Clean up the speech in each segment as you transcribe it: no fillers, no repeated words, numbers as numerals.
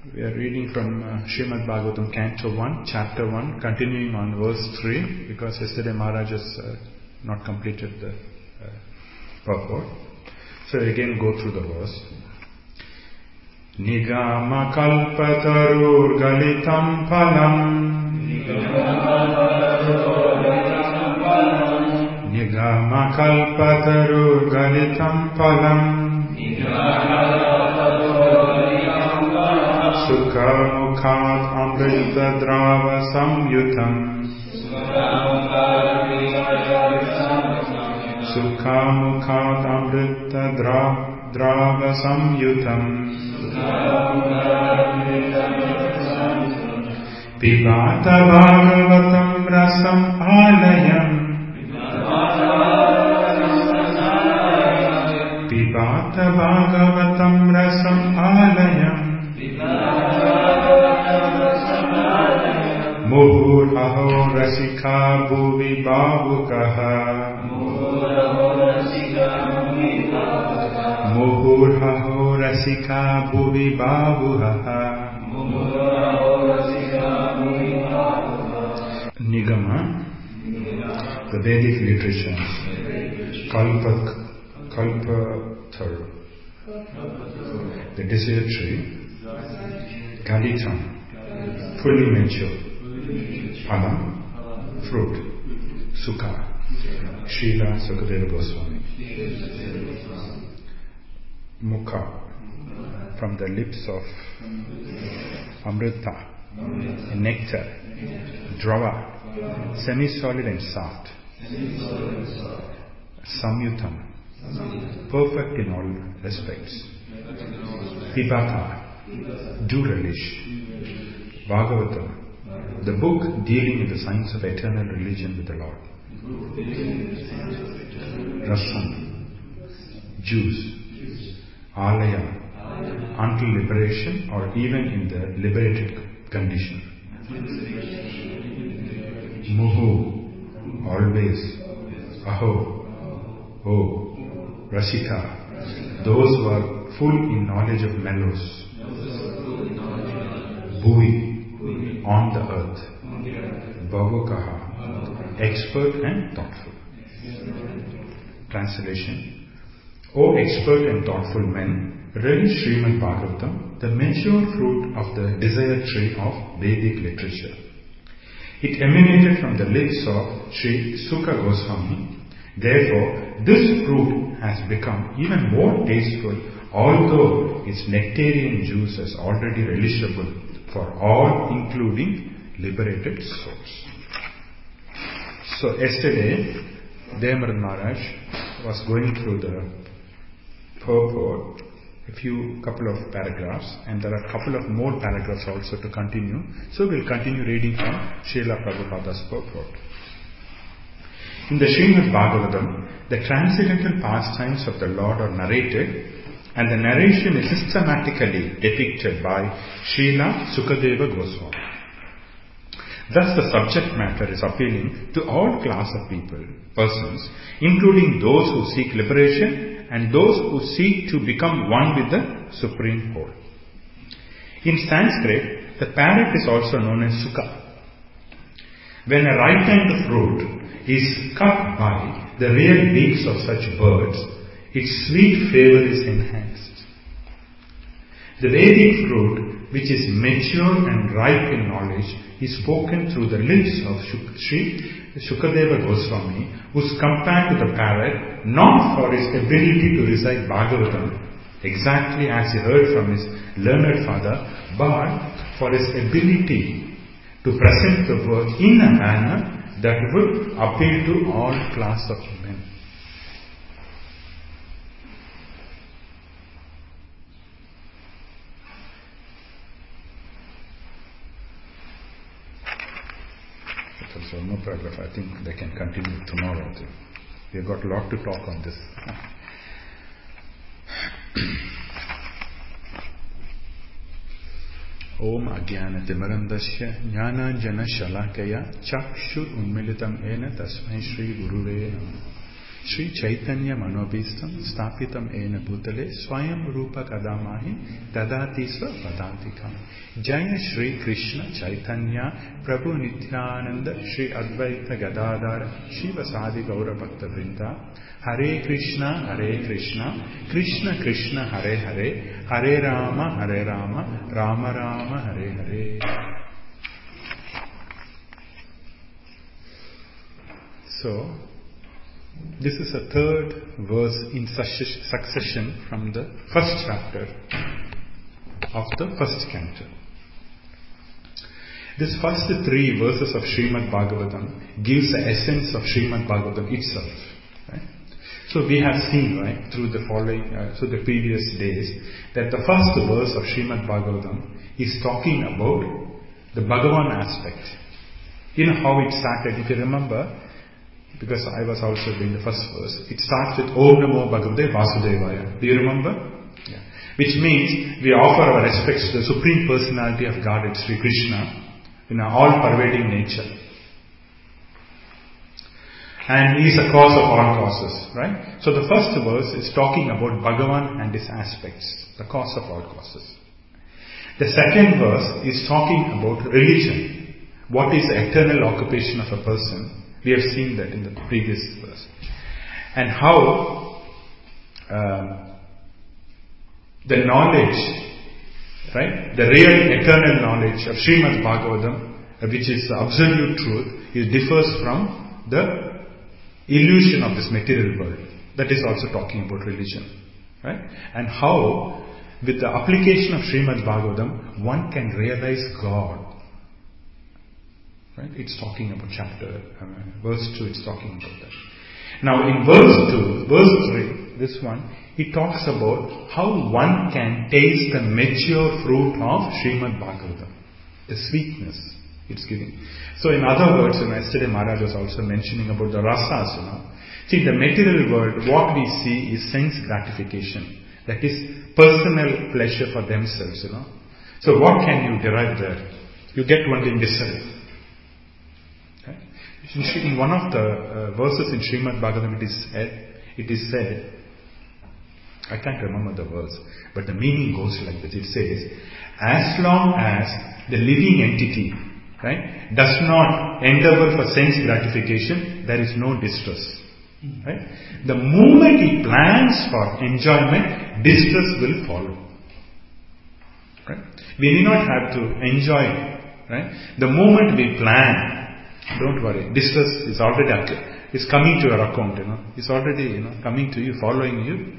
We are reading from Srimad Bhagavatam, Canto 1, Chapter 1, continuing on verse 3, because yesterday Maharaj has not completed the purport. So again go through the verse. Nigama kalpatarur galitam phalam Nigama kalpatarur galitam phalam Sukha mukhat amrita drava samyutam Sukha mukhat amrita drava samyutam Pibata bhagavatam rasam alayam Pibata bhagavatam rasam alayam Muhur aho rasika bhuvi bhavukaha Muhur aho rasika bhuvi bhavukaha Nigama, the Vedic literature, Kalpatar, the desert tree, Galitam, fully mature, Phalam, fruit, Sukha, Srila Sukadeva Goswami, Mukha, from the lips of Amrita, nectar, Drava, semi-solid and soft, Samyutam, perfect in all respects, Pibata, do relish, Bhagavatam, the book dealing with the science of eternal religion with the Lord, Rasam, juice, Alaya, until liberation or even in the liberated condition, Muhu, always, Aho, oh, Rasika, those who are full in knowledge of mellows, Bhuvi, on the earth, Bhavukaha, expert and thoughtful. Translation: O expert and thoughtful men, read Srimad Bhagavatam, the mature fruit of the desired tree of Vedic literature. It emanated from the lips of Sri Sukha Goswami. Therefore, this fruit has become even more tasteful, although its nectarian juice is already relishable for all, including liberated souls. So yesterday, Devamarad Maharaj was going through the purport, couple of paragraphs, and there are a couple of more paragraphs also to continue. So we'll continue reading from Srila Prabhupada's purport. In the Srimad Bhagavatam, the transcendental pastimes of the Lord are narrated, and the narration is systematically depicted by Srila Sukadeva Goswami. Thus the subject matter is appealing to all class of persons, including those who seek liberation and those who seek to become one with the Supreme Whole. In Sanskrit, the parrot is also known as Sukha. When a ripened fruit is cut by the real beaks of such birds, its sweet flavor is enhanced. The Vedic fruit, which is mature and ripe in knowledge, is spoken through the lips of Sri Sukadeva Goswami, who is compared to the parrot not for his ability to recite Bhagavatam, exactly as he heard from his learned father, but for his ability to present the word in a manner that would appeal to all class of men. So no problem. I think they can continue tomorrow too. We've got a lot to talk on this. Om Ajnanatimirandasya Jnananjana Shalakaya Chakshur Unmilitam Ena Tasmai Shri Guruve Namah. Sri Chaitanya Manobhistam Stapitam Ena Bhutale Swayam Rupa Kadamahi Dadati Sva Padantikam. Jaya Shri Krishna Chaitanya Prabhu Nityananda Shri Advaita Gadadhara Shiva Sadi Gaura Bhakta Vrinda. Hare Krishna, Krishna Krishna, Hare Hare, Hare Rama, Rama Rama, Hare Hare. So, this is a third verse in succession from the first chapter of the first canto. This first three verses of Srimad Bhagavatam gives the essence of Srimad Bhagavatam itself. Right? So we have seen, right, through the previous days, that the first verse of Srimad Bhagavatam is talking about the Bhagavan aspect. You know how it started, if you remember, because I was also doing the first verse. It starts with Om Namo Bhagavate Vasudevaya. Do you remember? Yeah. Which means we offer our respects to the Supreme Personality of Godhead, Sri Krishna, in an all-pervading nature. And He is the cause of all causes, right? So the first verse is talking about Bhagavan and His aspects, the cause of all causes. The second verse is talking about religion. What is the eternal occupation of a person? We have seen that in the previous verse. And how the knowledge, right, the real eternal knowledge of Srimad Bhagavatam, which is the absolute truth, it differs from the illusion of this material world. That is also talking about religion. Right? And how, with the application of Srimad Bhagavatam, one can realize God. Right? It's talking about verse 2, it's talking about that. Now in verse 3, this one, it talks about how one can taste the mature fruit of Srimad Bhagavatam. The sweetness it's giving. So in other words, yesterday Maharaj was also mentioning about the rasas, See, the material world, what we see is sense gratification. That is personal pleasure for themselves, So what can you derive there? You get only misery. In one of the verses in Srimad Bhagavatam it is said, I can't remember the verse, but the meaning goes like this. It says, as long as the living entity, right, does not endeavor for sense gratification, there is no distress. Right? The moment he plans for enjoyment, distress will follow. Right? We need not have to enjoy. Right? The moment we plan, don't worry, distress is already is coming to your account, It's already, coming to you, following you.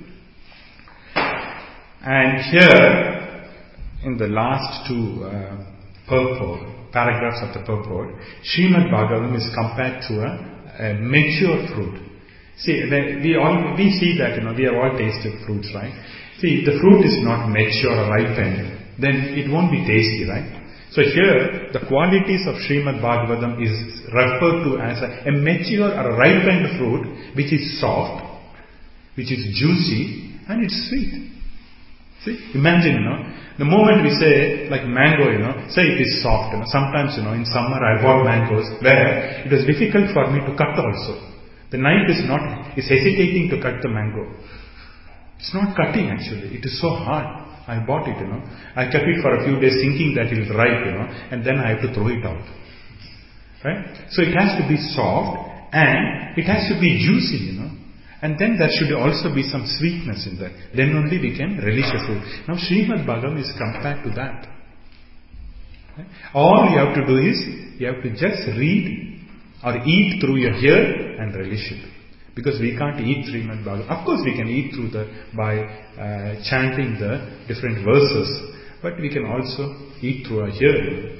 And here, in the last two paragraphs of the purport, Srimad Bhagavatam is compared to a mature fruit. See, we see that, we have all tasted fruits, right? See, if the fruit is not mature or ripened, then it won't be tasty, right? So here, the qualities of Srimad Bhagavatam is referred to as a mature or a ripened fruit, which is soft, which is juicy, and it's sweet. See, imagine, the moment we say, like mango, say it is soft, sometimes, in summer I bought mangoes where it was difficult for me to cut also. The knife is hesitating to cut the mango. It's not cutting actually, it is so hard. I bought it, I kept it for a few days thinking that it will ripe, and then I have to throw it out. Right? So it has to be soft and it has to be juicy, And then there should also be some sweetness in that. Then only we can relish the fruit. Now Srimad Bhagavatam is compared to that. Right? All you have to do is, you have to just read or eat through your ear and relish it. Because we can't eat Srimad Bhagavatam. Of course we can eat through by chanting the different verses. But we can also eat through our ear.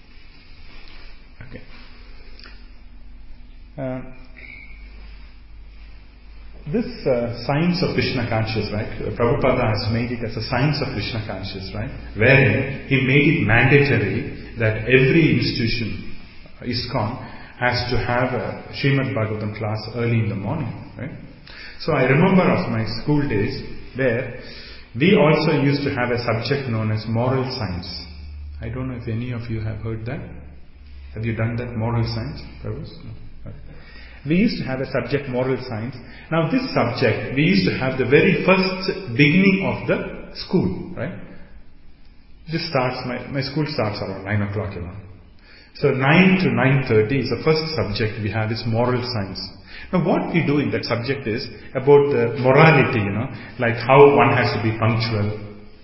Okay. This science of Krishna consciousness, right? Prabhupada has made it as a science of Krishna consciousness, right? Wherein he made it mandatory that every institution, ISKCON, has to have a Srimad Bhagavatam class early in the morning, right? So I remember of my school days where we also used to have a subject known as moral science. I don't know if any of you have heard that. Have you done that, moral science, Prabhu? No. Okay. we used to have a subject, moral science. Now this subject, we used to have the very first beginning of the school, right? This starts, my school starts around 9 o'clock, So 9 to 9:30 is the first subject we have, is moral science. Now what we do in that subject is about the morality, like how one has to be punctual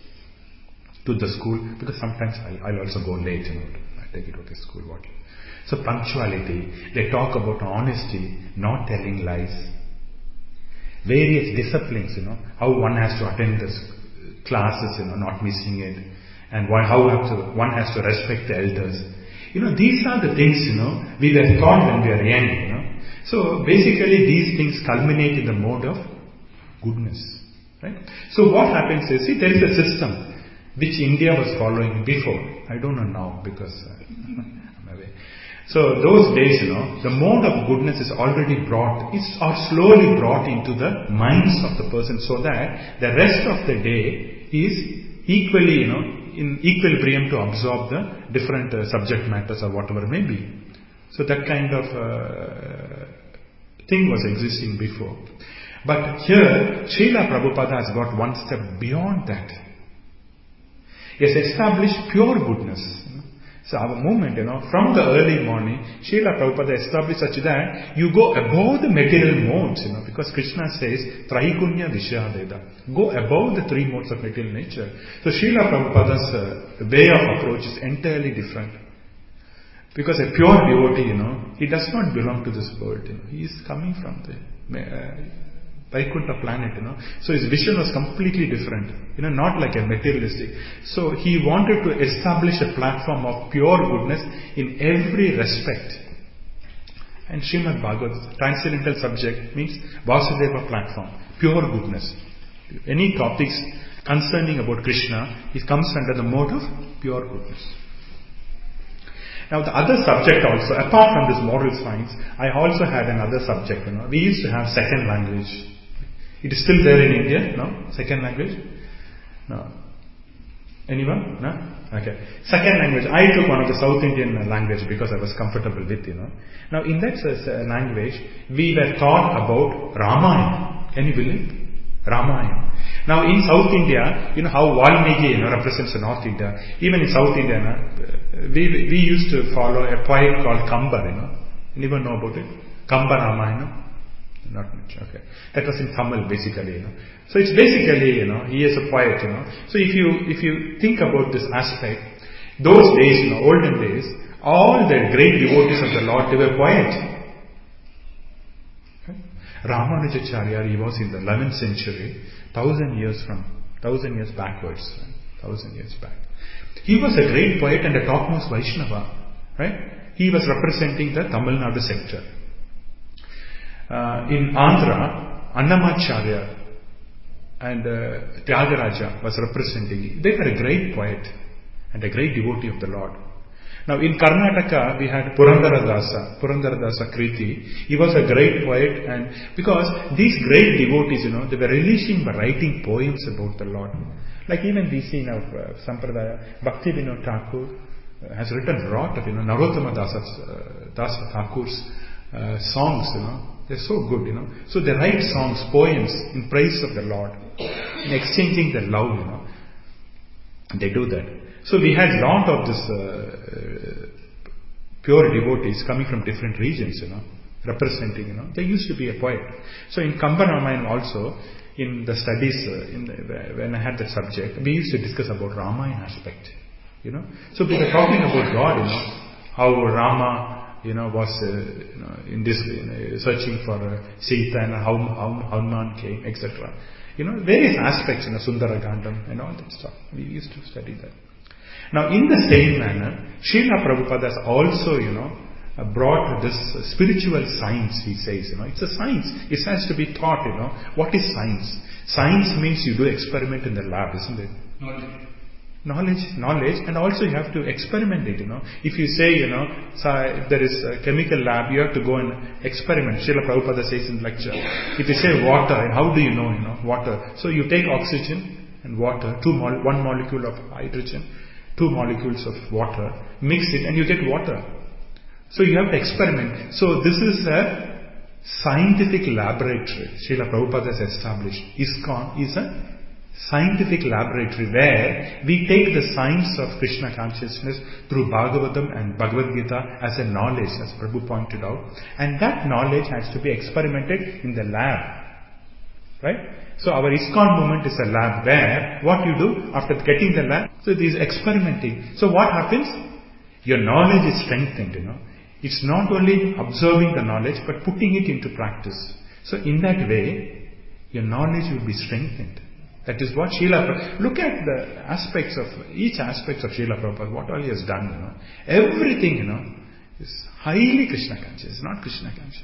to the school, because sometimes I'll also go late, I take it to school, what. So punctuality, they talk about honesty, not telling lies. Various disciplines, how one has to attend the classes, not missing it. And how one has to respect the elders. These are the things, we were taught when we were young, So basically these things culminate in the mode of goodness. Right? So what happens is, there is a system which India was following before. I don't know now because I'm away. So those days, the mode of goodness is already brought, slowly brought into the minds of the person, so that the rest of the day is equally, in equilibrium to absorb the different subject matters or whatever may be. So that kind of thing was existing before. But here, Srila Prabhupada has got one step beyond that. He has established pure goodness. So our movement, from the early morning, Srila Prabhupada established such that you go above the material modes, because Krishna says, Traigunya Vishadeda. Go above the three modes of material nature. So Srila Prabhupada's way of approach is entirely different. Because a pure devotee, he does not belong to this world, He is coming from the Vaikuntha planet, So his vision was completely different, not like a materialistic. So he wanted to establish a platform of pure goodness in every respect. And Srimad Bhagavad, transcendental subject, means Vasudeva platform, pure goodness. Any topics concerning about Krishna, it comes under the mode of pure goodness. Now the other subject also, apart from this moral science, I also had another subject, We used to have second language. It is still there in India, no? Second language? No. Anyone? No? Okay. Second language. I took one of the South Indian language because I was comfortable with, Now in that language, we were taught about Ramayana. Can you believe? Ramayana. Now in South India, how Valmiki represents North India. Even in South India, we used to follow a poet called Kambar, Anyone know about it? Kambar Ramayana? Not much, okay. That was in Tamil basically, So it's basically, he is a poet, So if you think about this aspect, those days, olden days, all the great devotees of the Lord, they were poets. Okay? Ramanujacharya, he was in the 11th century, 1,000 years backwards, 1,000 years back. He was a great poet and a topmost Vaishnava, right? He was representing the Tamil Nadu sector. In Andhra, Annamacharya and Tyagaraja was representing. They were a great poet and a great devotee of the Lord. Now in Karnataka, we had Purandaradasa Kriti. He was a great poet, and because these great devotees, they were releasing by writing poems about the Lord. Like even we see in our Sampradaya, Bhakti Vinod Thakur has written a lot of, Narottama Dasa Thakur's songs, They're so good, So they write songs, poems in praise of the Lord, in exchanging their love, They do that. So we had a lot of this pure devotees coming from different regions, representing, They used to be a poet. So in Kamba Ramayana also, in the studies, when I had that subject, we used to discuss about Ramayana aspect, So we were talking about God, how Rama, was in this searching for Sita and how Hanuman came, etc. Various aspects, Sundara Gandam and all that stuff. We used to study that. Now, in the same manner, Srila Prabhupada has also, brought this spiritual science. He says, it's a science. It has to be taught. What is science? Science means you do experiment in the lab, isn't it? Knowledge, and also you have to experiment it, If you say, if there is a chemical lab, you have to go and experiment. Srila Prabhupada says in lecture, if you say water, how do you know, water? So you take oxygen and water, one molecule of hydrogen, 2 molecules of water, mix it and you get water. So you have to experiment. So this is a scientific laboratory. Srila Prabhupada has established. ISKCON is a scientific laboratory where we take the science of Krishna consciousness through Bhagavatam and Bhagavad Gita as a knowledge, as Prabhu pointed out. And that knowledge has to be experimented in the lab. Right? So our ISKCON movement is a lab where what you do after getting the lab, so it is experimenting. So what happens? Your knowledge is strengthened, It's not only observing the knowledge but putting it into practice. So in that way, your knowledge will be strengthened. That is what look at the aspects of, each aspect of Srila Prabhupada, what all he has done, Everything, is highly Krishna conscious, not Krishna conscious.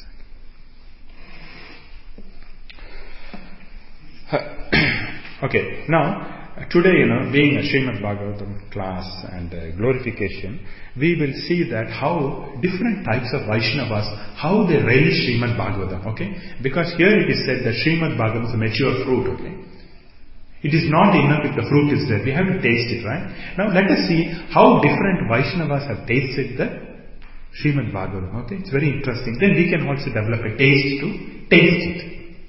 Okay, now, today, being a Srimad Bhagavatam class and glorification, we will see that how different types of Vaishnavas, how they relish Srimad Bhagavatam, okay? Because here it is said that Srimad Bhagavatam is a mature fruit, okay? It is not enough if the fruit is there. We have to taste it, right? Now let us see how different Vaishnavas have tasted the Srimad Bhagavatam, okay? It's very interesting. Then we can also develop a taste to taste it.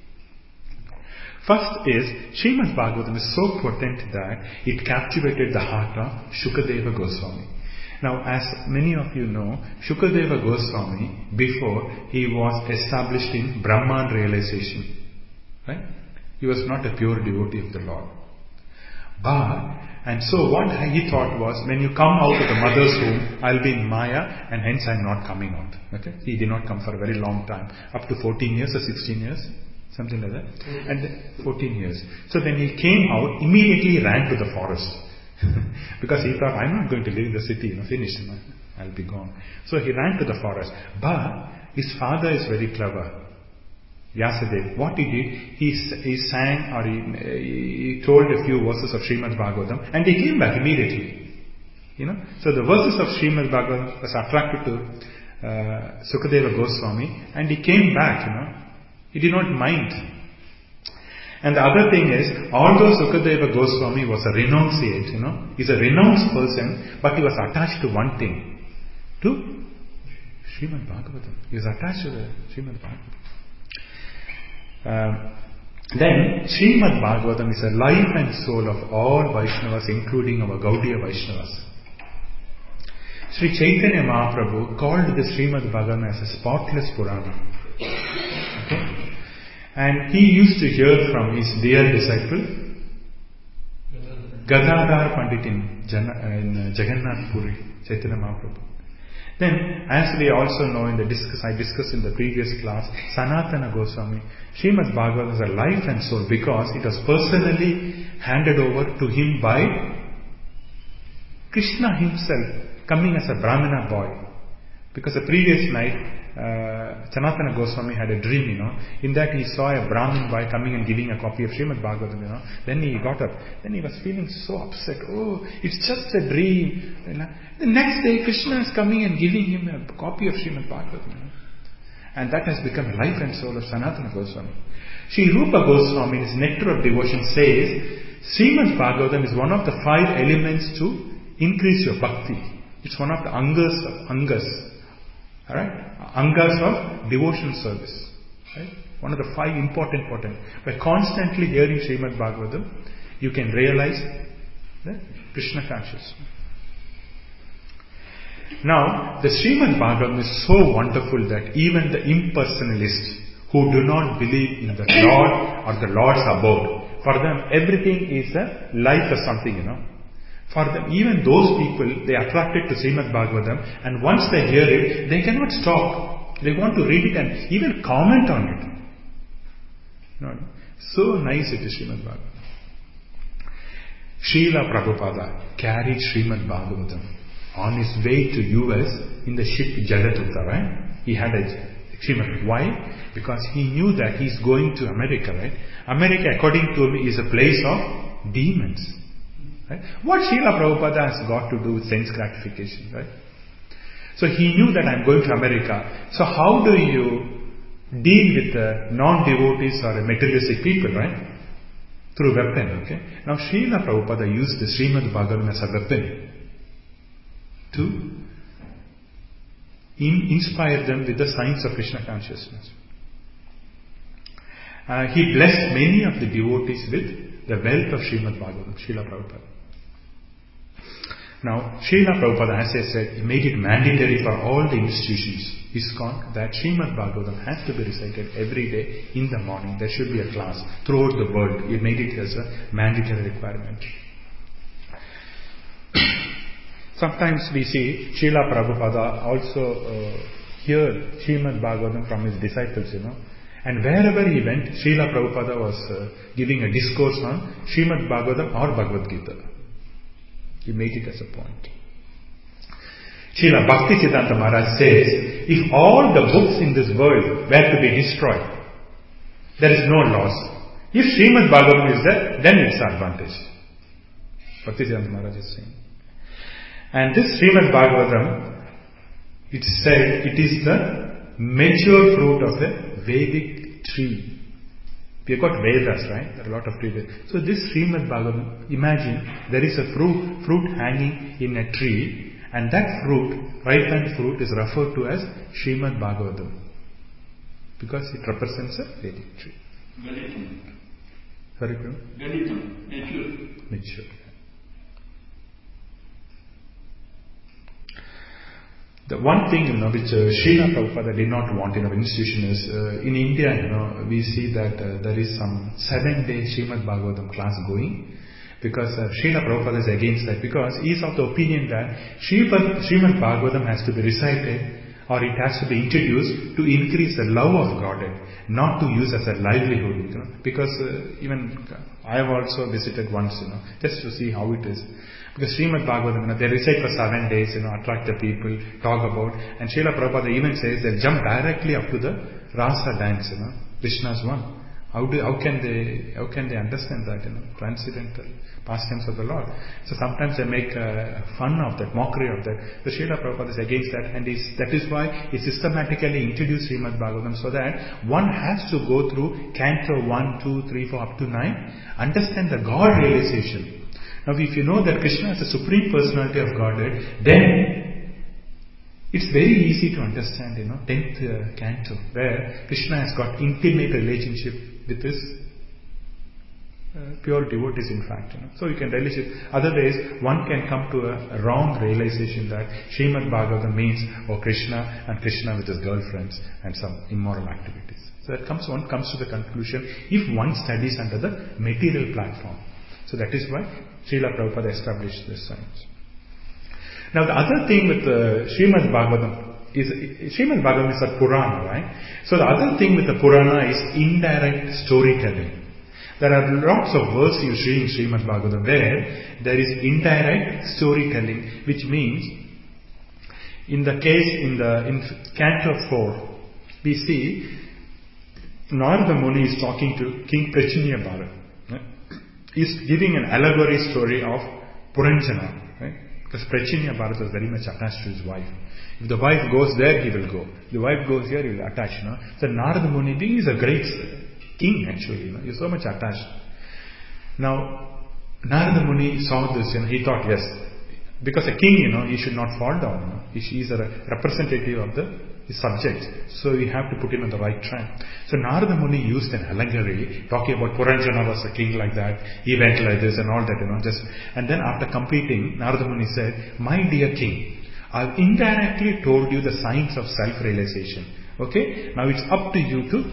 First is, Srimad Bhagavatam is so potent that it captivated the heart of Shukadeva Goswami. Now, as many of you know, Shukadeva Goswami, before, he was established in Brahman realization. Right? He was not a pure devotee of the Lord. And so what he thought was, when you come out of the mother's womb, I'll be in Maya and hence I'm not coming out. Okay? He did not come for a very long time, up to 14 years or 16 years. Something like that. And 14 years. So when he came out, immediately he ran to the forest. Because he thought, I'm not going to leave the city, finished, I'll be gone. So he ran to the forest. But his father is very clever. Vyasadeva. What he did, he sang or he told a few verses of Srimad Bhagavatam and he came back immediately. So the verses of Srimad Bhagavatam was attracted to Sukadeva Goswami and he came back, He did not mind. And the other thing is, although Sukadeva Goswami was a renunciate, he's a renounced person, but he was attached to one thing. To Srimad Bhagavatam. He was attached to the Srimad Bhagavatam. Then, Srimad Bhagavatam is a life and soul of all Vaishnavas, including our Gaudiya Vaishnavas. Sri Chaitanya Mahaprabhu called the Srimad Bhagavatam as a spotless Purana. Okay? And he used to hear from his dear disciple, Gadadhar Pandit in Jagannath Puri, Chaitanya Mahaprabhu. Then, as we also know I discussed in the previous class, Sanatana Goswami, Srimad Bhagavatam is a life and soul because it was personally handed over to him by Krishna himself, coming as a Brahmana boy. Because the previous night, Sanatana Goswami had a dream, in that he saw a Brahmin boy coming and giving a copy of Srimad Bhagavatam, Then he got up. Then he was feeling so upset. Oh, it's just a dream. The next day, Krishna is coming and giving him a copy of Srimad Bhagavatam. And that has become a life and soul of Sanatana Goswami. Sri Rupa Goswami in his Nectar of Devotion says, Srimad Bhagavatam is one of the 5 elements to increase your bhakti. It's one of the angas. Alright? Angas of devotion service. Right? One of the 5 important. By constantly hearing Srimad Bhagavatam, you can realize the Krishna consciousness. Now, the Srimad Bhagavatam is so wonderful that even the impersonalists who do not believe in the Lord or the Lord's abode, for them everything is a life or something, For them, even those people, they are attracted to Srimad Bhagavatam and once they hear it, they cannot stop. They want to read it and even comment on it. So nice it is, Srimad Bhagavatam. Srila Prabhupada carried Srimad Bhagavatam on his way to US in the ship Jaladuta, right? He had a Srimad. Why? Because he knew that he's going to America, right? America, according to him, is a place of demons. Right? What Srila Prabhupada has got to do with sense gratification, right? So he knew that I'm going to America. So how do you deal with the non-devotees or materialistic people, right? Through weapon, okay? Now Srila Prabhupada used the Srimad Bhagavatam as a weapon to inspire them with the science of Krishna consciousness. He blessed many of the devotees with the wealth of Srimad Bhagavatam, Srila Prabhupada. Now, Srila Prabhupada, as I said, he made it mandatory for all the institutions, ISKCON, that Srimad Bhagavatam has to be recited every day in the morning. There should be a class throughout the world. He made it as a mandatory requirement. Sometimes we see Srila Prabhupada also heard Srimad Bhagavatam from his disciples, and wherever he went, Srila Prabhupada was giving a discourse on Srimad Bhagavatam or Bhagavad Gita. He made it as a point. Srila Bhaktisiddhanta Maharaj says, if all the books in this world were to be destroyed, there is no loss. If Srimad Bhagavatam is there, then it's advantage. Bhaktisiddhanta Maharaj is saying. And this Srimad Bhagavatam, it said, it is the mature fruit of the Vedic tree. We have got Vedas, right? There are a lot of trees. So this Srimad Bhagavatam, imagine there is a fruit hanging in a tree, and that fruit, ripened fruit, is referred to as Srimad Bhagavatam, because it represents a Vedic tree. Galitam. Sorry, Prabhu? Galitam. Mature. The one thing, which Srila Prabhupada did not want in our institution is, in India, we see that there is some 7-day Srimad Bhagavatam class going, because Srila Prabhupada is against that, because he is of the opinion that Srimad Bhagavatam has to be recited, or it has to be introduced to increase the love of Godhead, not to use as a livelihood, because even I have also visited once, just to see how it is. Because Srimad Bhagavatam, they recite for 7 days, attract the people, talk about, and Srila Prabhupada even says they'll jump directly up to the Rasa dance, Krishna's one. How can they understand that, transcendental pastimes of the Lord? So sometimes they make fun of that, mockery of that. So Srila Prabhupada is against that, and that is why he systematically introduced Srimad Bhagavatam, so that one has to go through Canto 1, 2, 3, 4, up to 9, understand the God realization. Now, if you know that Krishna is the Supreme Personality of Godhead, then it's very easy to understand, 10th canto, where Krishna has got intimate relationship with his pure devotees, in fact. So you can relish it. Otherwise, one can come to a wrong realization that Srimad Bhagavatam means, Krishna and Krishna with his girlfriends and some immoral activities. So one comes to the conclusion if one studies under the material platform. So that is why Srila Prabhupada established this science. Now the other thing with Srimad Bhagavatam is, Srimad Bhagavatam is a Purana, right? So the other thing with the Purana is indirect storytelling. There are lots of verses you see in Srimad Bhagavatam where there is indirect storytelling, which means, in the case in Canto 4, we see Narada Muni is talking to King Prachinya Bharat. Is giving an allegory story of Puranjana, right? Because Prachinya Bharat was very much attached to his wife. If the wife goes there, he will go. If the wife goes here, he will attach. So Narada Muni, he is a great king actually. He is so much attached. Now, Narada Muni saw this, he thought, yes, because a king, he should not fall down. He is a representative of his subjects. So we have to put him on the right track. So Narada Muni used an allegory talking about Puranjana was a king like that, he went like this and all that, and then after completing, Narada Muni said, my dear king, I've indirectly told you the science of self-realization. Okay? Now it's up to you to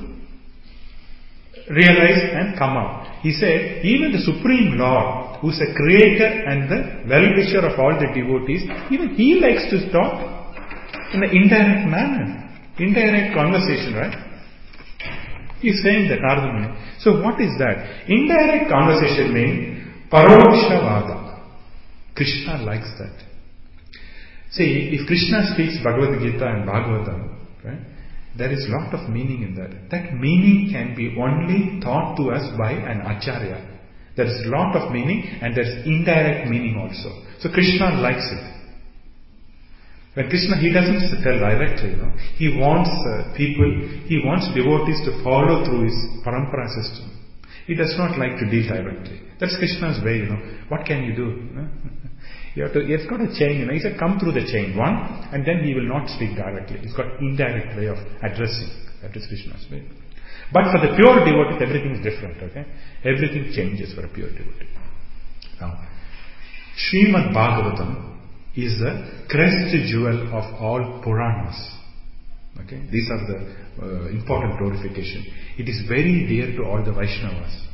realize and come out. He said, even the Supreme Lord, who is a creator and the well-wisher of all the devotees, even he likes to talk in an indirect manner. Indirect conversation, right? He's saying that, Narada Muni. So what is that? Indirect conversation means Parokshavada. Krishna likes that. See, if Krishna speaks Bhagavad Gita and Bhagavatam, right, there is lot of meaning in that. That meaning can be only taught to us by an Acharya. There is lot of meaning and there is indirect meaning also. So Krishna likes it. When Krishna, he doesn't tell directly, he wants he wants devotees to follow through his parampara system. He does not like to deal directly. That's Krishna's way, What can you do? It's got a chain, He said, come through the chain, one, and then he will not speak directly. It's got indirect way of addressing. That is Krishna's way. But for the pure devotee, everything is different, okay? Everything changes for a pure devotee. Now, Srimad Bhagavatam is the crest jewel of all Puranas. Okay? These are the important glorification. It is very dear to all the Vaishnavas.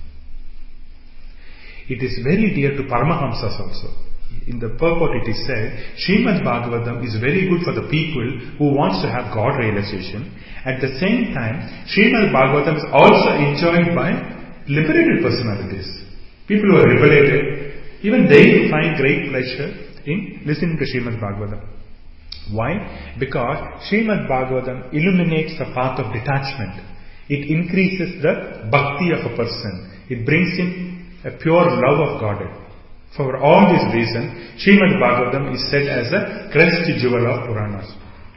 It is very dear to Paramahamsas also. In the purport it is said, Srimad Bhagavatam is very good for the people who wants to have God realization. At the same time, Srimad Bhagavatam is also enjoyed by liberated personalities. People who are liberated, even they find great pleasure in listening to Srimad Bhagavatam. Why? Because Srimad Bhagavatam illuminates the path of detachment. It increases the bhakti of a person. It brings in a pure love of God. For all these reasons, Srimad Bhagavatam is said as a crest jewel of Puranas.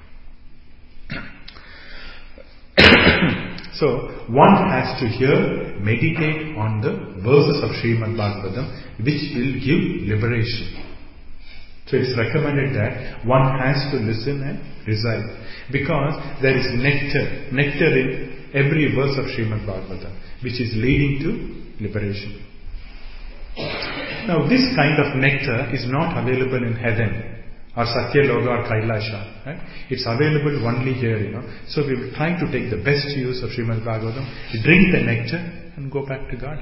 So, one has to here meditate on the verses of Srimad Bhagavatam which will give liberation. So it is recommended that one has to listen and recite, because there is nectar in every verse of Srimad Bhagavatam which is leading to liberation. Now this kind of nectar is not available in heaven or Satyaloka or Kailasha. Right? It's available only here, So we will try to take the best use of Srimad Bhagavatam, drink the nectar and go back to God.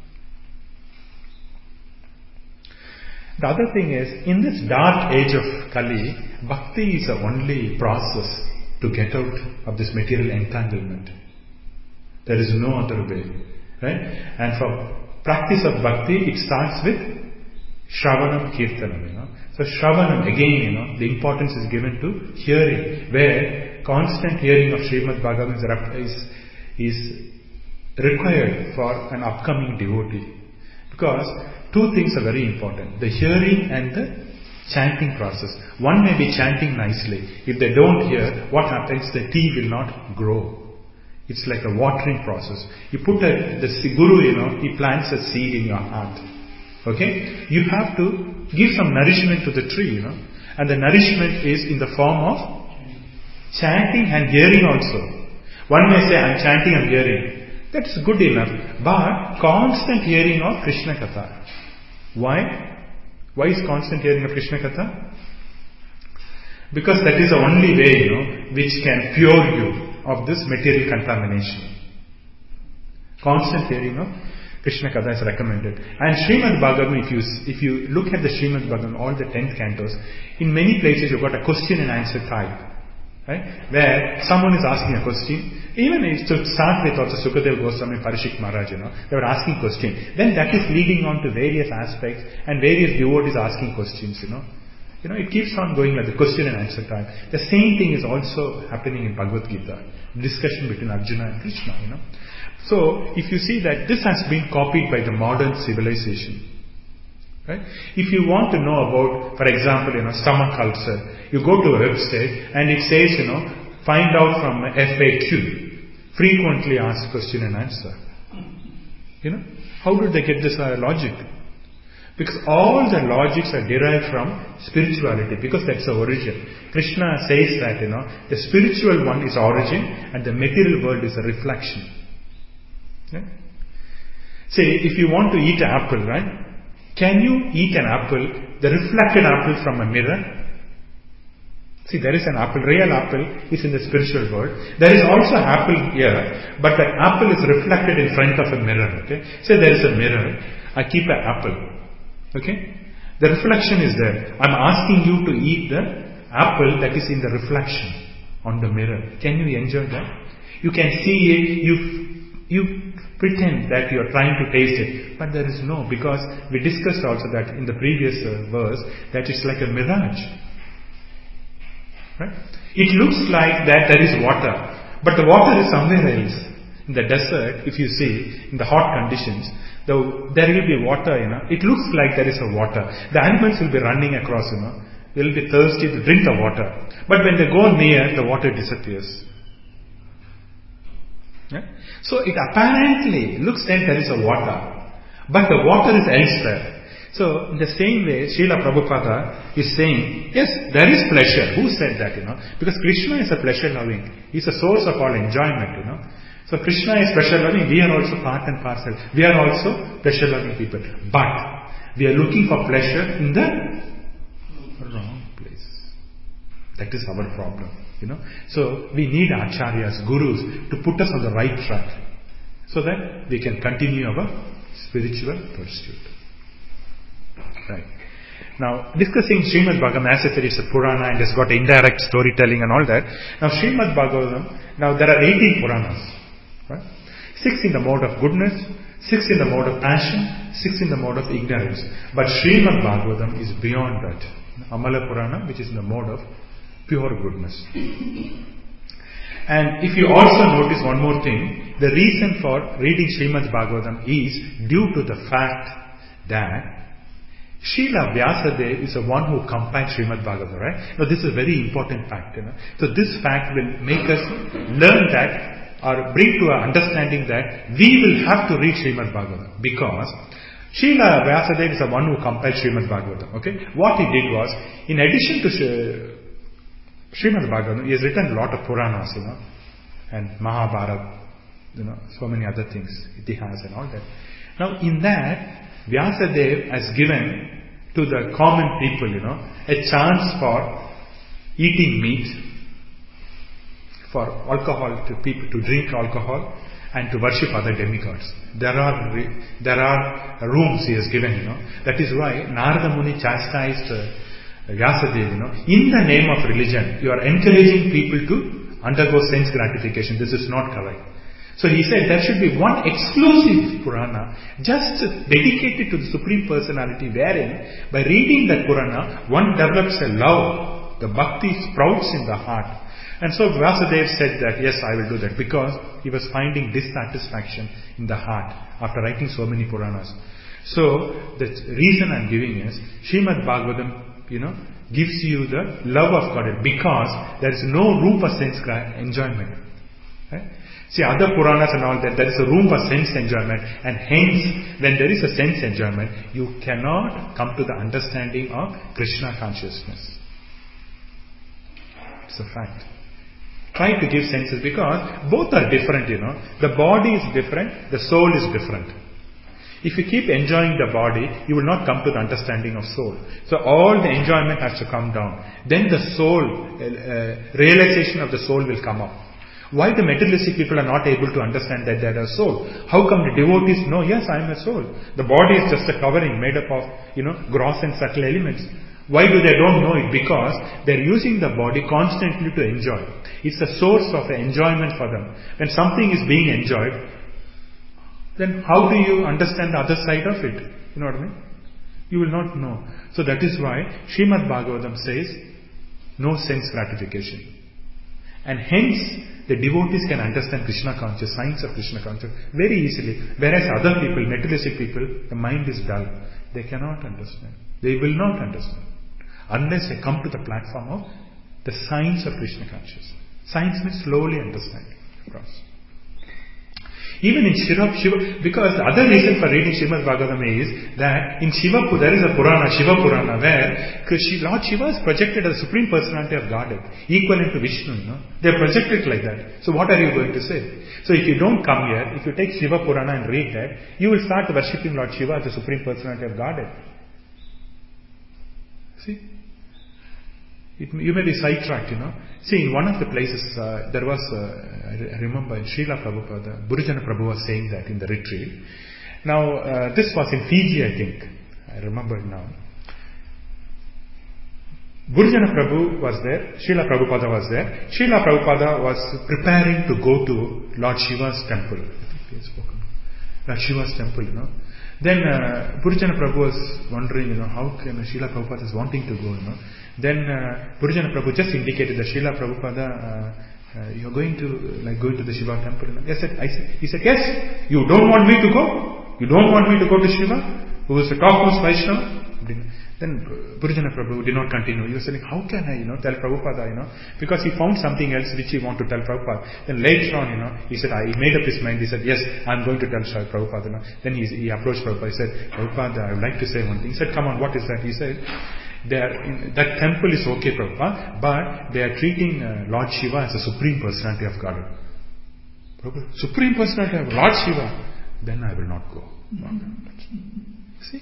The other thing is, in this dark age of Kali, bhakti is the only process to get out of this material entanglement. There is no other way. Right? And for practice of bhakti, it starts with Shravanam Kirtanam. So Shravanam, again, the importance is given to hearing, where constant hearing of Srimad Bhagavatam is required for an upcoming devotee. Because two things are very important: the hearing and the chanting process. One may be chanting nicely. If they don't hear, what happens? The tea will not grow. It's like a watering process. You put the Guru, he plants a seed in your heart. Okay? You have to give some nourishment to the tree, And the nourishment is in the form of chanting and hearing also. One may say, I'm chanting, I'm hearing. That's good enough. But constant hearing of Krishna Katha. Why? Why is constant hearing of Krishna Katha? Because that is the only way, which can pure you of this material contamination. Constant hearing of Krishna Katha is recommended. And Srimad Bhagavatam, if you look at the Srimad Bhagavatam, all the 10th cantos, in many places you've got a question and answer type. Right? Where someone is asking a question, even if to start with also Sukadeva Goswami, Parishik Maharaj, they were asking questions. Then that is leading on to various aspects and various devotees asking questions, it keeps on going like the question and answer time. The same thing is also happening in Bhagavad Gita. Discussion between Arjuna and Krishna, So, if you see that this has been copied by the modern civilization. Right? If you want to know about, for example, stomach ulcer, you go to a website and it says, find out from FAQ, frequently asked question and answer. How did they get this logic? Because all the logics are derived from spirituality, because that's the origin. Krishna says that, the spiritual one is origin and the material world is a reflection. Yeah? Say, if you want to eat an apple, right? Can you eat an apple, the reflected apple from a mirror? See, there is an apple, real apple is in the spiritual world. There is also apple here, but the apple is reflected in front of a mirror. Okay? Say there is a mirror, I keep an apple. Okay? The reflection is there. I'm asking you to eat the apple that is in the reflection on the mirror. Can you enjoy that? You can see it, you pretend that you are trying to taste it, but there is no, because we discussed also that in the previous verse, that it's like a mirage. Right? It looks like that there is water, but the water is somewhere else. In the desert, if you see, in the hot conditions, there will be water, it looks like there is a water. The animals will be running across, they will be thirsty to drink the water. But when they go near, the water disappears. Yeah? So it apparently looks like there is a water, but the water is elsewhere. So in the same way, Srila Prabhupada is saying, yes, there is pleasure. Who said that, Because Krishna is a pleasure loving. He is a source of all enjoyment, So Krishna is pleasure loving, we are also part and parcel. We are also pleasure loving people. But we are looking for pleasure in the wrong place. That is our problem. So we need acharyas, gurus to put us on the right track so that we can continue our spiritual pursuit. Right. Now, discussing Srimad Bhagavatam, as I said, it's a Purana and it's got indirect storytelling and all that. Now, Srimad Bhagavatam, now there are 18 Puranas. Right? 6 in the mode of goodness, 6 in the mode of passion, 6 in the mode of ignorance. But Srimad Bhagavatam is beyond that. Amala Purana, which is in the mode of pure goodness. And if you also notice one more thing, the reason for reading Srimad Bhagavatam is due to the fact that Srila Vyasadeva is the one who compiled Srimad Bhagavatam, right? Now this is a very important fact, So this fact will make us learn that or bring to our understanding that we will have to read Srimad Bhagavatam because Srila Vyasadeva is the one who compiled Srimad Bhagavatam, okay? What he did was, in addition to Srimad Bhagavatam, he has written a lot of Puranas, and Mahabharata, so many other things, Itihas and all that. Now in that, Vyasadeva has given to the common people, a chance for eating meat, for alcohol, to people to drink alcohol, and to worship other demigods. There are rooms he has given, That is why Narada Muni chastised Vyasadeva, in the name of religion, you are encouraging people to undergo sense gratification. This is not correct. So he said there should be one exclusive Purana just dedicated to the Supreme Personality, wherein by reading that Purana one develops a love, the bhakti sprouts in the heart. And so Vyasadeva said that yes, I will do that, because he was finding dissatisfaction in the heart after writing so many Puranas. So the reason I am giving is Srimad Bhagavatam, gives you the love of God because there is no room for sense enjoyment. Right? See, other Puranas and all that, there is a room for sense enjoyment, and hence, when there is a sense enjoyment, you cannot come to the understanding of Krishna consciousness. It's a fact. Try to give senses because both are different, The body is different, the soul is different. If you keep enjoying the body, you will not come to the understanding of soul. So all the enjoyment has to come down. Then the soul, realization of the soul will come up. Why the materialistic people are not able to understand that they are a soul? How come the devotees know, yes, I am a soul. The body is just a covering made up of, gross and subtle elements. Why do they don't know it? Because they are using the body constantly to enjoy. It's a source of enjoyment for them. When something is being enjoyed, then how do you understand the other side of it? You know what I mean? You will not know. So that is why Srimad Bhagavatam says, no sense gratification. And hence, the devotees can understand Krishna consciousness, science of Krishna consciousness very easily. Whereas other people, materialistic people, the mind is dull. They cannot understand. They will not understand. Unless they come to the platform of the science of Krishna consciousness. Science means slowly understand. Even in Shiva, because the other reason for reading Srimad Bhagavatam is that in Shiva, there is a Purana, Shiva Purana, where Lord Shiva is projected as the Supreme Personality of Godhead, equivalent to Vishnu, They are projected like that. So what are you going to say? So if you don't come here, if you take Shiva Purana and read that, you will start worshipping Lord Shiva as the Supreme Personality of Godhead. See? You may be sidetracked, See, in one of the places, there was, I remember, Srila Prabhupada, Burjana Prabhu was saying that in the retreat. Now, this was in Fiji, I think. I remember it now. Burjana Prabhu was there, Srila Prabhupada was there. Srila Prabhupada was preparing to go to Lord Shiva's temple. I think he had spoken. Lord Shiva's temple, Then Burjana Prabhu was wondering, how can Srila Prabhupada is wanting to go, Then Burjana Prabhu just indicated that Srila Prabhupada, you're going to going to the Shiva temple. He said, yes, you don't want me to go? You don't want me to go to Shiva, who is the topmost Vaishnava? Then Burjana Prabhu did not continue. He was saying, how can I, tell Prabhupada, because he found something else which he wanted to tell Prabhupada. Then later on, he said, he made up his mind. He said, yes, I'm going to tell Prabhupada. Then he approached Prabhupada. He said, Prabhupada, I would like to say one thing. He said, come on, what is that? He said, that temple is okay, Prabhupada, but they are treating Lord Shiva as a Supreme Personality of Godhead. Supreme Personality of Lord Shiva, then I will not go. See?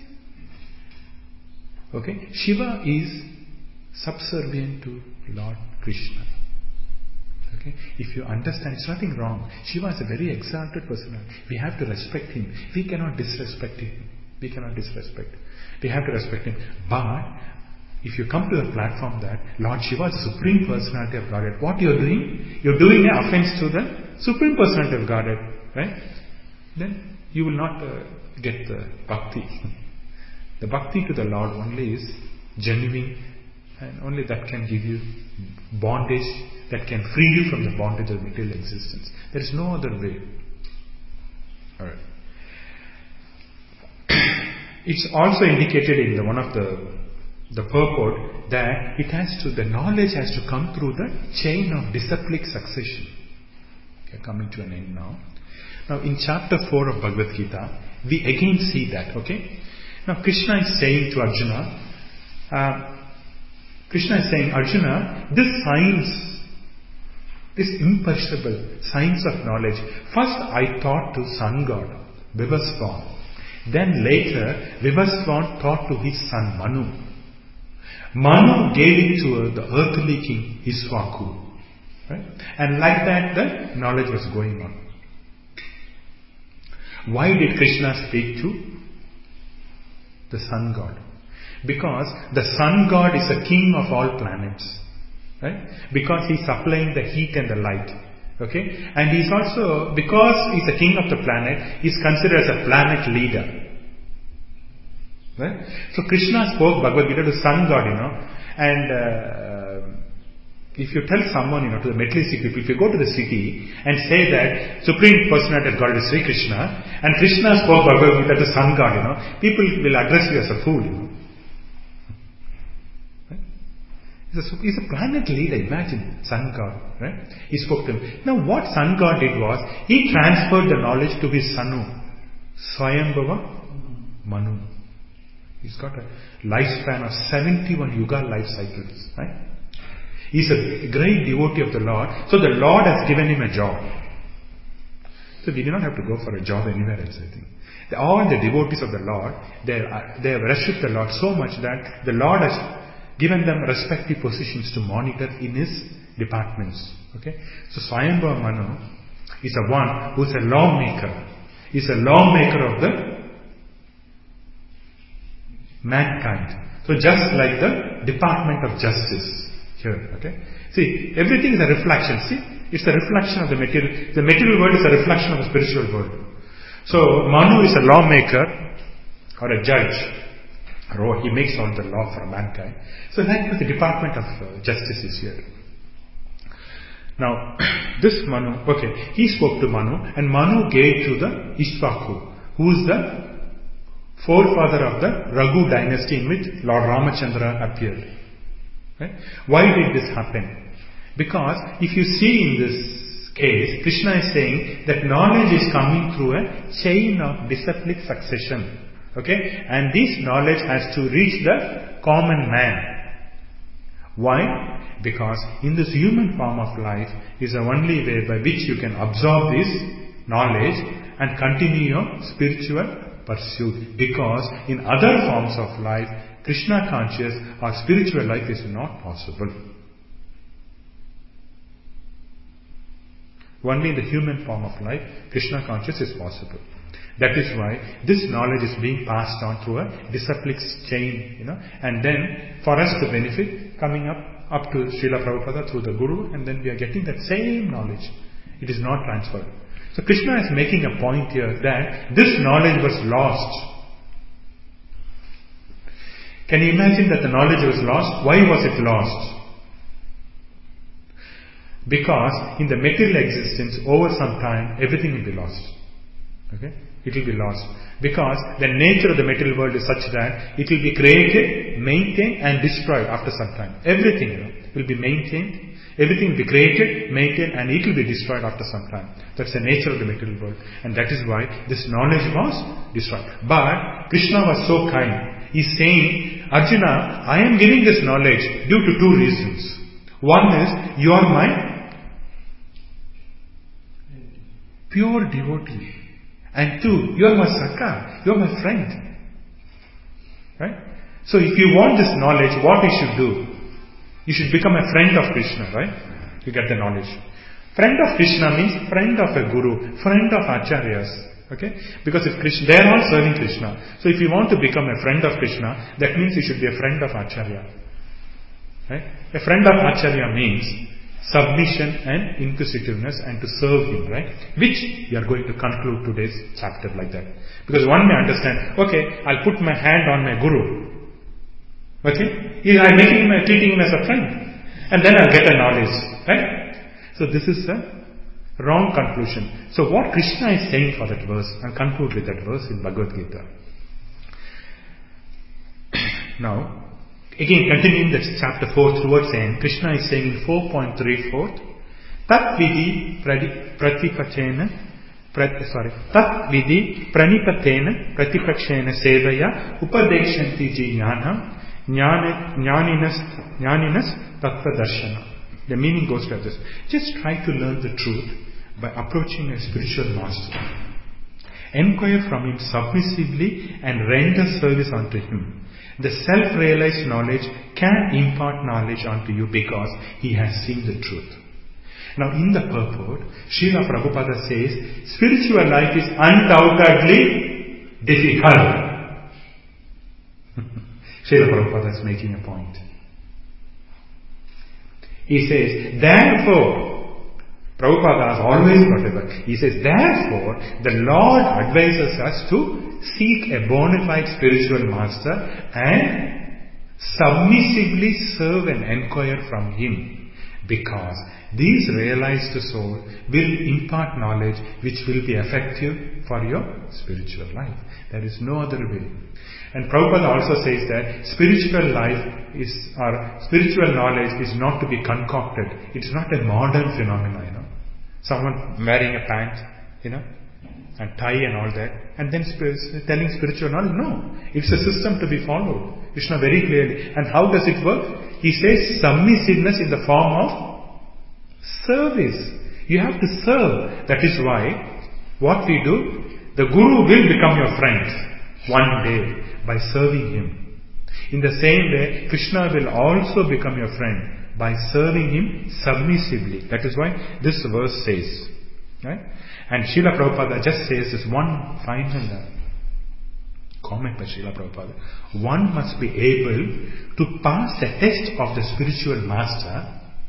Okay? Shiva is subservient to Lord Krishna. Okay? If you understand, it's nothing wrong. Shiva is a very exalted personality. We have to respect him. We cannot disrespect him. We have to respect him. But if you come to the platform that Lord Shiva is the Supreme Personality of Godhead, what you are doing? You are doing an offense to the Supreme Personality of Godhead. Right? Then you will not get the bhakti. The bhakti to the Lord only is genuine, and only that can give you bondage, that can free you from the bondage of material existence. There is no other way. Alright. It's also indicated in one of the purport that the knowledge has to come through the chain of disciplic succession. Okay, coming to an end now. Now in chapter 4 of Bhagavad Gita, we again see that. Okay. Now Krishna is saying to Arjuna, Arjuna, this science, this imperishable science of knowledge, first I taught to sun god, Vivasvan. Then later, Vivasvan taught to his son Manu. Manu gave it to the earthly king Ishvaku. Right? And like that, the knowledge was going on. Why did Krishna speak to the sun god? Because the sun god is a king of all planets. Right? Because he is supplying the heat and the light. Okay? And he is also, because he is the king of the planet, he is considered as a planet leader. Right? So Krishna spoke Bhagavad Gita to sun god, and if you tell someone, to the materialistic people, if you go to the city and say that Supreme Personality of God is Sri Krishna, and Krishna spoke Bhagavad Gita to sun god, people will address you as a fool, Right? He's a planet leader, imagine, sun god, right? He spoke to him. Now what sun god did was, he transferred the knowledge to his son, Swayambhava Manu. He's got a lifespan of 71 yuga life cycles, right? He's a great devotee of the Lord. So the Lord has given him a job. So we do not have to go for a job anywhere else, I think. All the devotees of the Lord, they have worshipped the Lord so much that the Lord has given them respective positions to monitor in his departments. Okay? So Swayambhava Manu is a one who is a lawmaker. He is a lawmaker of the mankind. So just like the Department of Justice. Here, okay? See, everything is a reflection. See, it's a reflection of the material. The material world is a reflection of the spiritual world. So, Manu is a lawmaker or a judge. Or he makes all the law for mankind. So, like the Department of Justice is here. Now, this Manu, okay, he spoke to Manu, and Manu gave to the Ishvaku, who is the forefather of the Raghu dynasty in which Lord Ramachandra appeared. Right? Why did this happen? Because if you see in this case, Krishna is saying that knowledge is coming through a chain of disciplic succession. Okay? And this knowledge has to reach the common man. Why? Because in this human form of life is the only way by which you can absorb this knowledge and continue your spiritual pursuit. Because in other forms of life, Krishna conscious or spiritual life is not possible. Only in the human form of life, Krishna conscious is possible. That is why this knowledge is being passed on through a disciplic chain, and then for us to benefit, coming up to Srila Prabhupada through the Guru, and then we are getting that same knowledge. It is not transferred. So Krishna is making a point here that this knowledge was lost. Can you imagine that the knowledge was lost? Why was it lost? Because in the material existence, over some time, everything will be lost. Okay? It will be lost. Because the nature of the material world is such that it will be created, maintained and destroyed after some time. Everything will be maintained, everything will be created, maintained and it will be destroyed after some time. That's the nature of the material world. And that is why this knowledge was destroyed. But Krishna was so kind. He's saying, Arjuna, I am giving this knowledge due to two reasons. One is, you are my pure devotee. And 2, you are my Sakha, you are my friend. Right? So if you want this knowledge, what you should do? You should become a friend of Krishna, right? You get the knowledge. Friend of Krishna means friend of a guru, friend of acharyas. Okay? Because if Krishna, they are all serving Krishna. So if you want to become a friend of Krishna, that means you should be a friend of acharya. Right? A friend of acharya means submission and inquisitiveness and to serve him, right? Which we are going to conclude today's chapter like that. Because one may understand, okay, I'll put my hand on my guru. Okay? I'm treating him as a friend. And then I'll get a knowledge. Right? So this is a wrong conclusion. So what Krishna is saying for that verse, I'll conclude with that verse in Bhagavad Gita. Now, again, continuing that chapter 4 towards the end, Krishna is saying in 4.34, Tat vidhi pranipatena pratipakshena sevaya upadekshanti ji jnanam jnaninas tattva darshana. The meaning goes like this. Just try to learn the truth by approaching a spiritual master. Enquire from him submissively and render service unto him. The self-realized knowledge can impart knowledge unto you because he has seen the truth. Now in the purport, Srila Prabhupada says, spiritual life is undoubtedly difficult. Srila Prabhupada is making a point. He says, therefore, Prabhupada has always got it. He says, therefore, the Lord advises us to seek a bona fide spiritual master and submissively serve and enquire from him, because these realized soul will impart knowledge which will be effective for your spiritual life. There is no other way. And Prabhupada also says that spiritual knowledge is not to be concocted. It's not a modern phenomenon, Someone wearing a pant, and tie and all that, and then telling spiritual knowledge. No. It's a system to be followed. Krishna very clearly. And how does it work? He says submissiveness in the form of service. You have to serve. That is why, what we do, the Guru will become your friend one day by serving him. In the same way, Krishna will also become your friend by serving him submissively. That is why this verse says. Right? And Srila Prabhupada just says this one final comment by Srila Prabhupada. One must be able to pass the test of the spiritual master,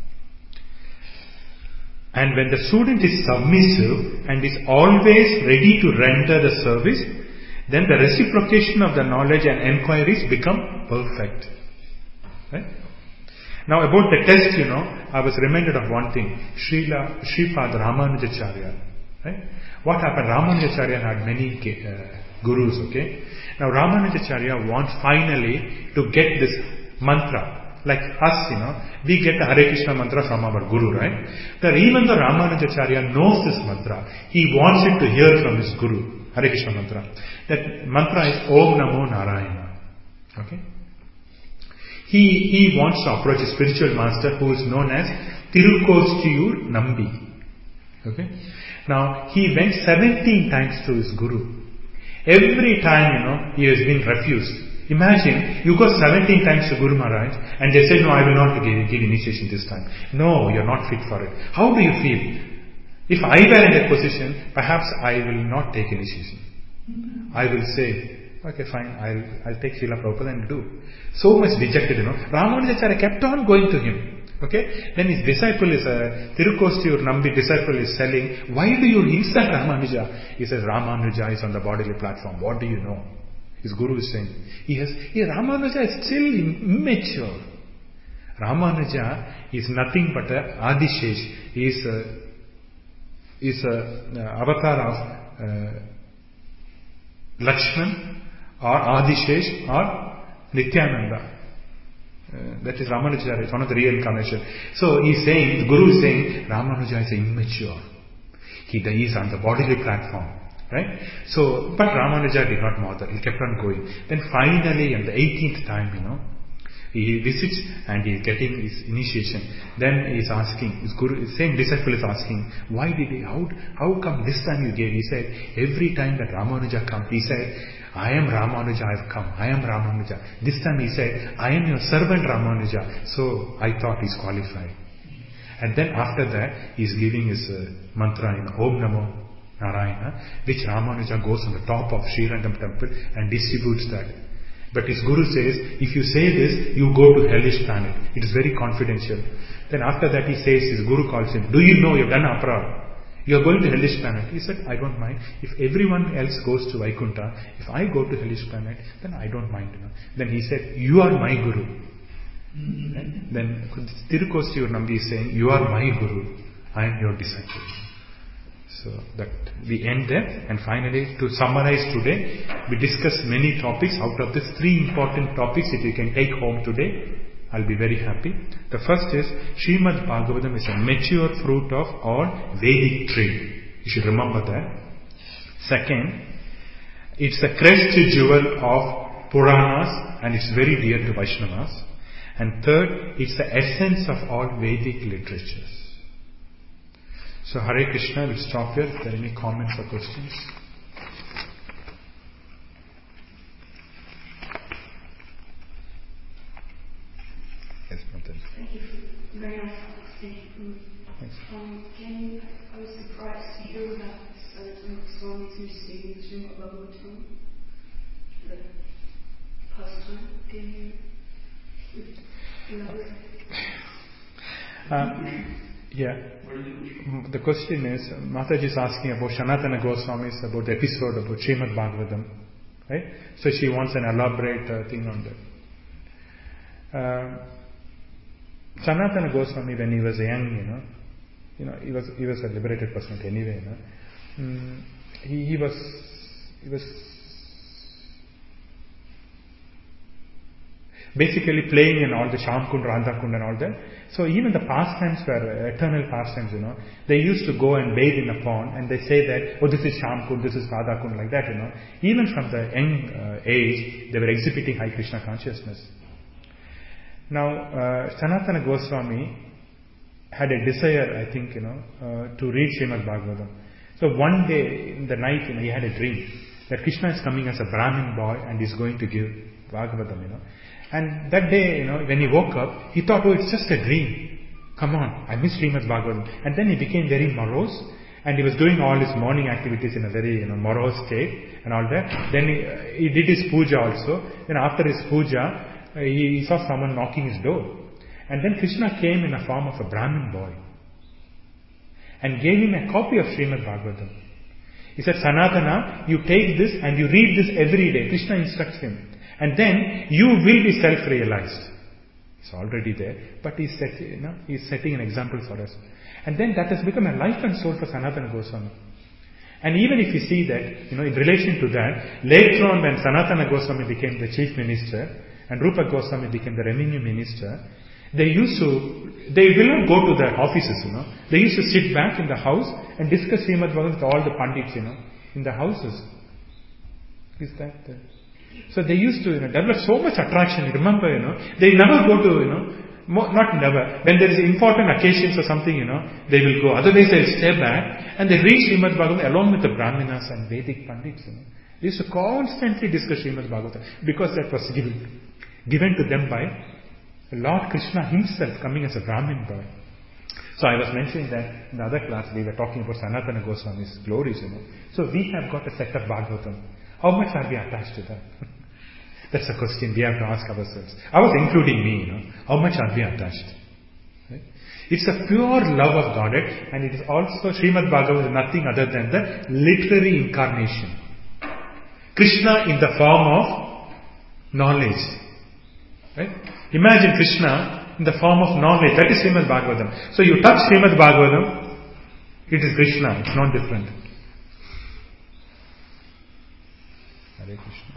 and when the student is submissive and is always ready to render the service, then the reciprocation of the knowledge and enquiries become perfect. Right? Now about the test, I was reminded of one thing. Sripad Ramanujacharya. Right? What happened? Ramanujacharya had many gurus, okay? Now Ramanujacharya wants finally to get this mantra. Like us, we get the Hare Krishna mantra from our guru, right? That even though Ramanujacharya knows this mantra, he wants it to hear from his guru, Hare Krishna mantra. That mantra is Om Namo Narayana. Okay? He wants to approach a spiritual master who is known as Tirukostiyur Nambi. Okay? Now, he went 17 times to his guru. Every time, he has been refused. Imagine, you go 17 times to Guru Maharaj and they say, no, I will not give initiation this time. No, you are not fit for it. How do you feel? If I were in that position, perhaps I will not take initiation. I will say, okay, fine, I'll take Srila Prabhupada and do. So much dejected, Ramanujacharya kept on going to him. Okay? Then his disciple is Tirukostiyur Nambi disciple is selling, why do you insult Ramanuja? He says, Ramanuja is on the bodily platform. What do you know? His guru is saying, Ramanuja is still immature. Ramanuja is nothing but a Adishesh. He is a avatar of Lakshman or Adishesh or Nityananda. That is Ramanuja. It's one of the reincarnation. So he's saying, the guru is saying, Ramanuja is immature. He is on the bodily platform. Right? So, but Ramanuja did not bother. He kept on going. Then finally, on the 18th time, He visits and he is getting his initiation. Then he is asking, his guru, the same disciple is asking, why did he, how come this time you gave? He said, every time that Ramanuja comes, he said, I am Ramanuja, I have come. I am Ramanuja. This time he said, I am your servant Ramanuja. So I thought he's qualified. And then after that, he is giving his mantra in Om Namo Narayana, which Ramanuja goes on the top of Srirangam temple and distributes that. But his guru says, if you say this, you go to hellish planet. It is very confidential. Then after that he says, his guru calls him, do you know you have done aparad? You are going to hellish planet. He said, I don't mind. If everyone else goes to Vaikuntha, if I go to hellish planet, then I don't mind. Then he said, you are my guru. Right? Then Tirukostiyur Nambi is saying, you are my guru. I am your disciple. So that we end there. And finally, to summarize today, we discussed many topics. Out of these 3 important topics, if you can take home today, I'll be very happy. The first is, Srimad Bhagavatam is a mature fruit of all Vedic tree. You should remember that. Second, it's a crest jewel of Puranas and it's very dear to Vaishnavas. And third, it's the essence of all Vedic literatures. So Hare Krishna, we'll stop here. If there are any comments or questions? Yes, Matan. Thank you for very nice speaking. Thanks. I was surprised to hear about Swami's interesting in Srimad Bhagavatam, the pastime. Can you elaborate? Yeah. The question is, Mataji is asking about Sanatana Goswami's, about the episode about Srimad Bhagavatam. Right? So she wants an elaborate thing on that. Sanatana Goswami, when he was young, he was a liberated person anyway. He was basically playing in all the Shamkund, Radhakund and all that. So even the pastimes were eternal pastimes, They used to go and bathe in a pond and they say that, oh, this is Shamkund, this is Radhakund, like that, Even from the young age, they were exhibiting high Krishna consciousness. Now, Sanatana Goswami had a desire, I think, to read Srimad Bhagavatam. So one day in the night, he had a dream that Krishna is coming as a Brahmin boy and is going to give Bhagavatam, And that day, when he woke up, he thought, oh, it's just a dream. Come on, I miss Srimad Bhagavatam. And then he became very morose and he was doing all his morning activities in a very morose state and all that. Then he did his puja also. Then after his puja, he saw someone knocking his door. And then Krishna came in the form of a Brahmin boy and gave him a copy of Srimad Bhagavatam. He said, Sanatana, you take this and you read this every day. Krishna instructs him. And then you will be self-realized. It's already there. But he's setting an example for us. And then that has become a life and soul for Sanatana Goswami. And even if you see that, in relation to that, later on when Sanatana Goswami became the chief minister and Rupa Goswami became the revenue minister, they will not go to the offices, They used to sit back in the house and discuss Srimad Bhagavatam with all the pandits, in the houses. Is that So they used to, develop so much attraction. Remember, they never go to, not never. When there is important occasions or something, they will go. Otherwise they'll stay back and they read Srimad Bhagavatam along with the Brahminas and Vedic pandits, They used to constantly discuss Srimad Bhagavatam because that was given to them by Lord Krishna himself coming as a Brahmin boy. So I was mentioning that in the other class we were talking about Sanatana Goswami's glories, So we have got a set of Bhagavatam. How much are we attached to that? That's a question we have to ask ourselves. I was including me, How much are we attached? Right? It's a pure love of Godhead and it is also, Srimad Bhagavatam is nothing other than the literary incarnation. Krishna in the form of knowledge. Right? Imagine Krishna in the form of knowledge. That is Srimad Bhagavatam. So you touch Srimad Bhagavatam, it is Krishna. It's not different. Hare Krishna.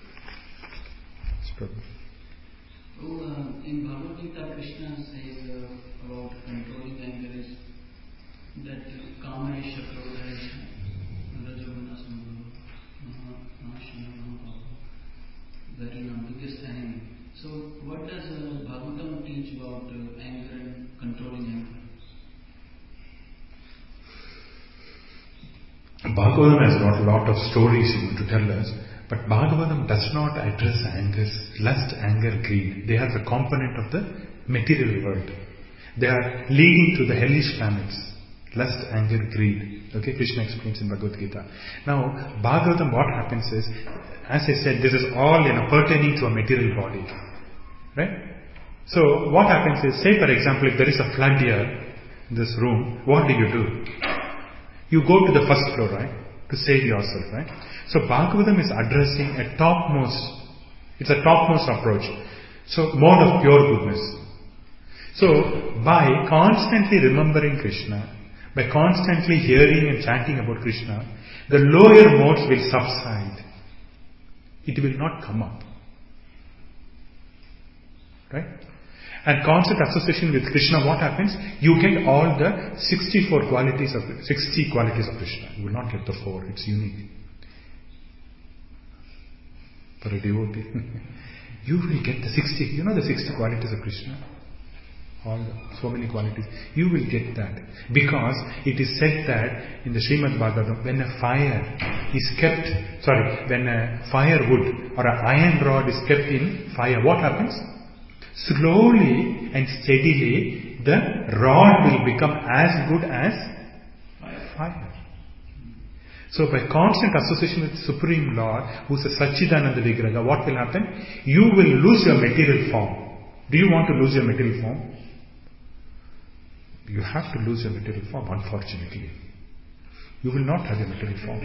In Bhagavad Gita, Krishna says about controlling anger is that Kama is Shakroda is Rajamana Sambhava Mahashana Mahapapa, wherein biggest enemy. So what does Bhagavatam has got a lot of stories to tell us, but Bhagavatam does not address anger, lust, anger, greed. They are the component of the material world. They are leading to the hellish planets. Lust, anger, greed. Okay, Krishna explains in Bhagavad Gita. Now, Bhagavatam, what happens is, as I said, this is all pertaining to a material body. Right? So, what happens is, say for example, if there is a flood here in this room, what do? You go to the first floor, right? To save yourself, right? So, Bhagavatam is addressing a topmost, it's a topmost approach. So, mode of pure goodness. So, by constantly remembering Krishna, by constantly hearing and chanting about Krishna, the lower modes will subside. It will not come up. Right? And constant association with Krishna, what happens? You get all the 60 qualities of Krishna. You will not get the 4. It's unique. For a devotee. You will get the 60. You know the 60 qualities of Krishna? So many qualities. You will get that. Because it is said that in the Srimad Bhagavatam, when a firewood or an iron rod is kept in fire, what happens? Slowly and steadily, the rod will become as good as fire. So by constant association with Supreme Lord, who is a Satchidananda Vigraha, what will happen? You will lose your material form. Do you want to lose your material form? You have to lose your material form, unfortunately. You will not have your material form.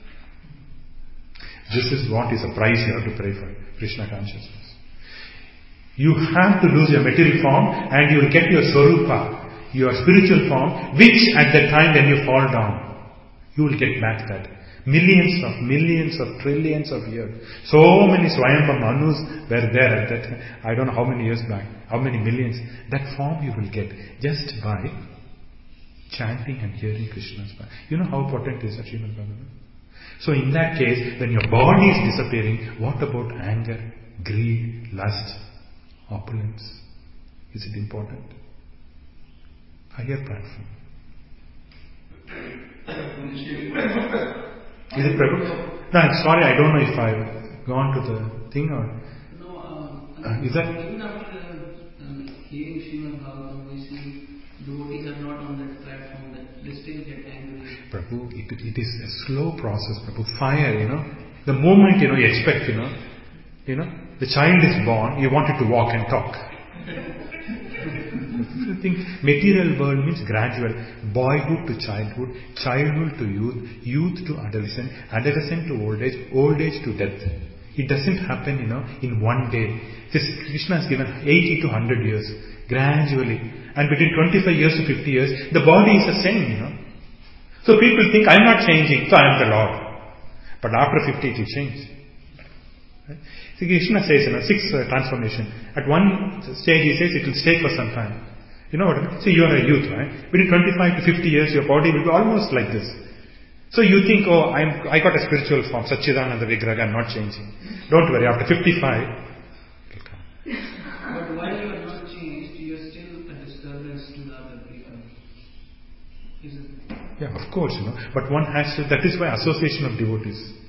This is what is a price you have to pay for, Krishna consciousness. You have to lose your material form and you will get your Swarupa, your spiritual form, which at the time when you fall down, you will get back that. Millions of trillions of years. So many Swayambha Manus were there at that, I don't know how many years back, how many millions. That form you will get just by chanting and hearing Krishna's voice. You know how potent is Srimad Bhagavatam? So in that case, when your body is disappearing, what about anger, greed, lust, opulence? Is it important? Higher platform. Is it Prabhu? No, I'm sorry, I don't know if I've gone to the thing or... No, is that... even after hearing Srimad Bhagavatam, we see devotees are not on that platform, that they still get angry. Prabhu, it is a slow process, Prabhu. Fire, the moment, you expect, the child is born, you want it to walk and talk. You think material world means gradual. Boyhood to childhood, childhood to youth, youth to adolescent, adolescent to old age to death. It doesn't happen, in one day. This Krishna has given 80 to 100 years, gradually. And between 25 years to 50 years, the body is the same, So people think, I'm not changing, so I am the Lord. But after 50 it will change. Right? So Krishna says, 6 transformation. At one stage he says it will stay for some time. You know what I mean? So you are a youth, right? Between 25 to 50 years, your body will be almost like this. So you think, I got a spiritual form, Satchidananda Vigraha, I'm not changing. Don't worry, after 55, it'll come. But while you are not changed, you are still a disturbance to the other people. Isn't it? Yeah, of course, But one has to, that is why association of devotees.